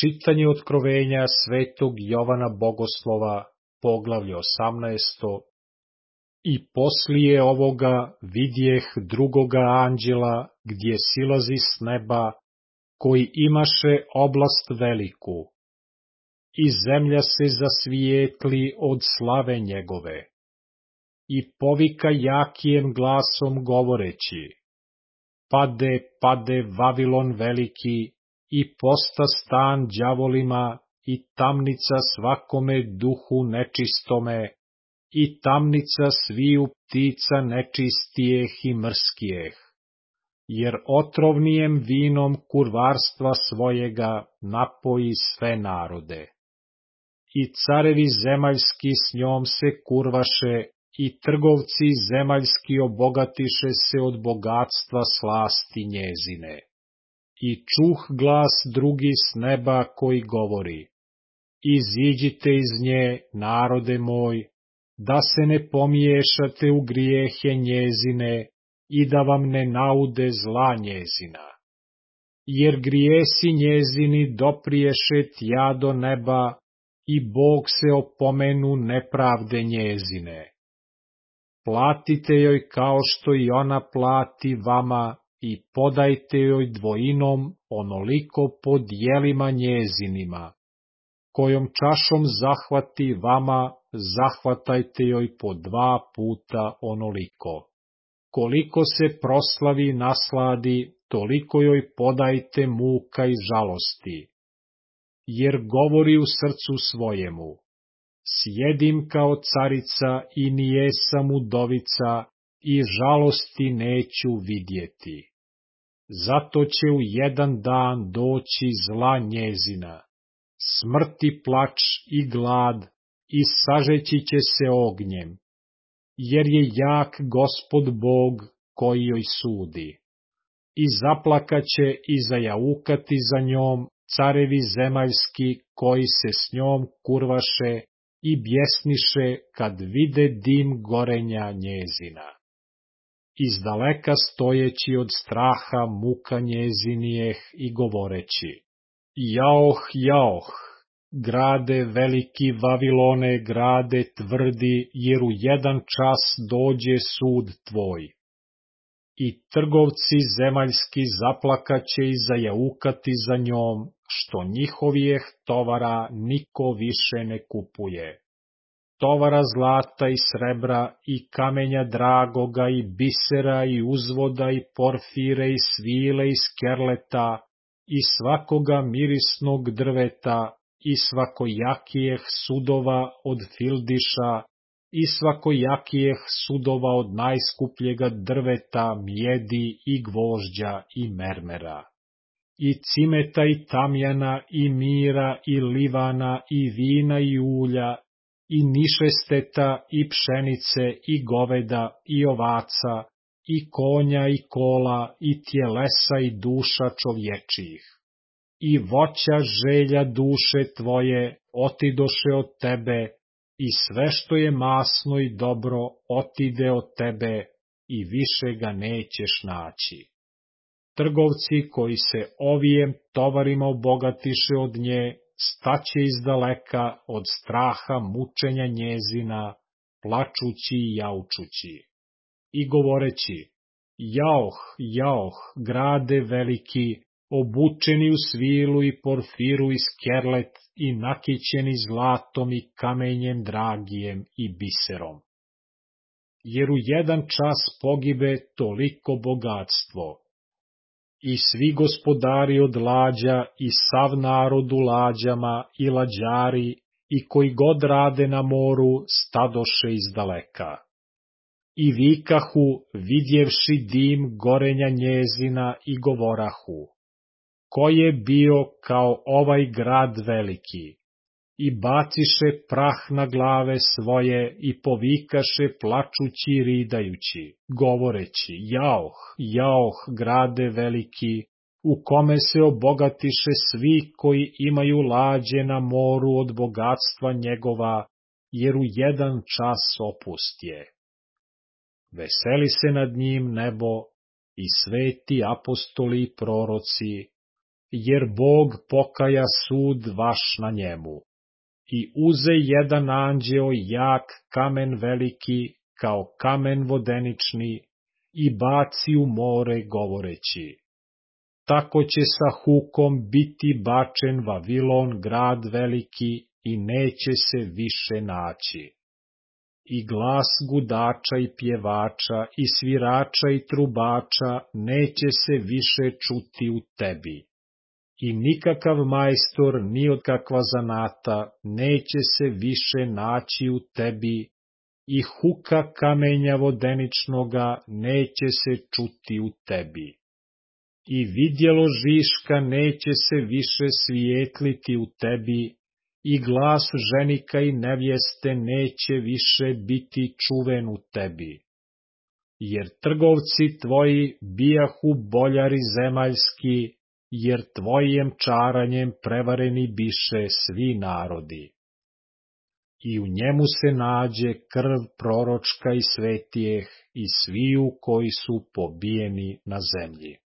Čitanje Otkrovenja svetog Jovana Bogoslova, poglavlje 18. I poslije ovoga vidjeh drugoga anđela, gdje silazi s neba, koji imaše oblast veliku. I zemlja se zasvijetli od slave njegove. I povika jakijem glasom govoreći: Pade, pade Vavilon veliki, i posta stan đavolima, i tamnica svakome duhu nečistome, i tamnica sviju ptica nečistijeh i mrskijeh, jer otrovnijem vinom kurvarstva svojega napoji sve narode. I carevi zemaljski s njom se kurvaše, i trgovci zemaljski obogatiše se od bogatstva slasti njezine. I čuh glas drugi s neba koji govori: Iziđite iz nje, narode moj, da se ne pomiješate u grijehe njezine i da vam ne naude zla njezina. Jer grijesi njezini dopriješe tja do neba i Bog se opomenu nepravde njezine. Platite joj kao što i ona plati vama i podajte joj dvojinom onoliko po djelima njezinima. Kojom čašom zahvati vama, zahvatajte joj po 2 puta onoliko. Koliko se proslavi nasladi, toliko joj podajte muka i žalosti. Jer govori u srcu svojemu: Sjedim kao carica i nijesam udovica i žalosti neću vidjeti. Zato će u jedan dan doći zla njezina, smrt i plač i glad, i sažeći će se ognjem, jer je jak Gospod Bog koji joj sudi. I zaplakaće i zajaukati za njom carevi zemaljski koji se s njom kurvaše i bjesniše kad vide dim gorenja njezina. Izdaleka stojeći od straha muka njezinijeh i govoreći: Jaoh, jaoh, grade veliki Vavilone, grade tvrdi, jer u jedan čas dođe sud tvoj. I trgovci zemaljski zaplakaće i zajaukati za njom, što njihovijeh tovara niko više ne kupuje. Tovara zlata i srebra i kamenja dragoga i bisera i uzvoda i porfire i svile i skerleta i svakoga mirisnog drveta i svakojakijeh sudova od fildiša i svakojakijeh sudova od najskupljega drveta, mjedi i gvožđa i mermera. I cimeta i tamjana i mira i livana i vina i ulja i nišesteta i pšenice i goveda i ovaca i konja i kola i tjelesa i duša čovječijih. I voća želja duše tvoje otidoše od tebe, i sve što je masno i dobro otide od tebe, i više ga nećeš naći. Trgovci koji se ovijem tovarima obogatiše od nje, staće izdaleka od straha mučenja njezina, plačući i jaučući. I govoreći: Jaoh, jaoh, grade veliki, obučeni u svilu i porfiru i skerlet i nakićeni zlatom i kamenjem dragijem i biserom. Jer u jedan čas pogibe toliko bogatstvo. I svi gospodari od lađa i sav narod u lađama i lađari i koji god rade na moru stadoše izdaleka. I vikahu, vidjevši dim gorenja njezina, i govorahu: Ko je bio kao ovaj grad veliki? I baciše prah na glave svoje i povikaše plačući i ridajući, govoreći: Jaoh, jaoh, grade veliki, u kome se obogatiše svi koji imaju lađe na moru od bogatstva njegova, jer u jedan čas opustje. Veseli se nad njim nebo i sveti apostoli i proroci, jer Bog pokaja sud vaš na njemu. I uze jedan anđeo jak kamen veliki, kao kamen vodenični, i baci u more govoreći: tako će sa hukom biti bačen Vavilon, grad veliki, i neće se više naći. I glas gudača i pjevača i svirača i trubača neće se više čuti u tebi. I nikakav majstor ni od kakva zanata neće se više naći u tebi, i huka kamenja vodeničnoga neće se čuti u tebi. I vidjelo žiška neće se više svijetliti u tebi, i glas ženika i nevjeste neće više biti čuven u tebi. Jer trgovci tvoji bijahu boljari zemaljski, jer tvojim čaranjem prevareni biše svi narodi. I u njemu se nađe krv proročka i svetijeh i sviju koji su pobijeni na zemlji.